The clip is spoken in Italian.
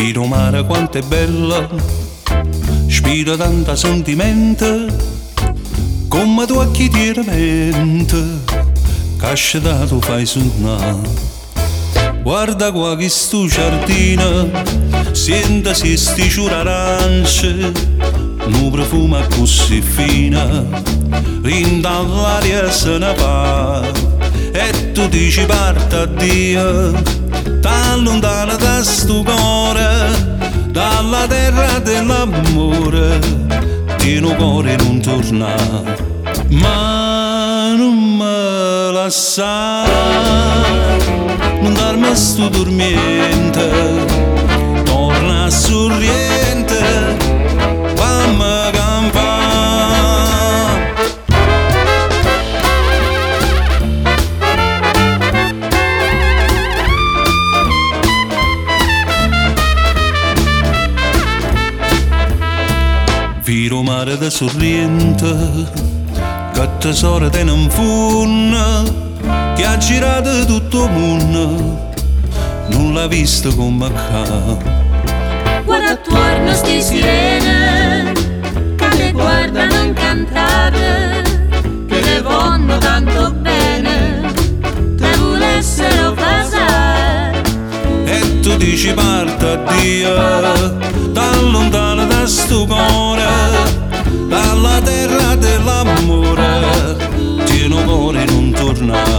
Vino mare quanto è bella, spira tanta sentimento, come tu a chi ti mente, cascia da tu fai suonare. Guarda qua che sto giardino, senta se sti ciura arance, nu profumo così fino, rinda all'aria se ne va. E tu dici parta Dio, tan lontana da sto cuore, dalla terra dell'amore, che no cuore non torna. Ma non me lasciare, non darmi sto dormiente, torna a sorriente, fammi campare. Viro mare da sorriente, che tesoro te non funna, che ha girato tutto il mondo, non l'ha visto come qua. Guarda attorno sti sirene, che le guardano incantare, che le vanno tanto bene, te volessero basare. E tu dici parta Dio, tan lontana da sto cuore, dalla terra dell'amore, che no cuore non torna.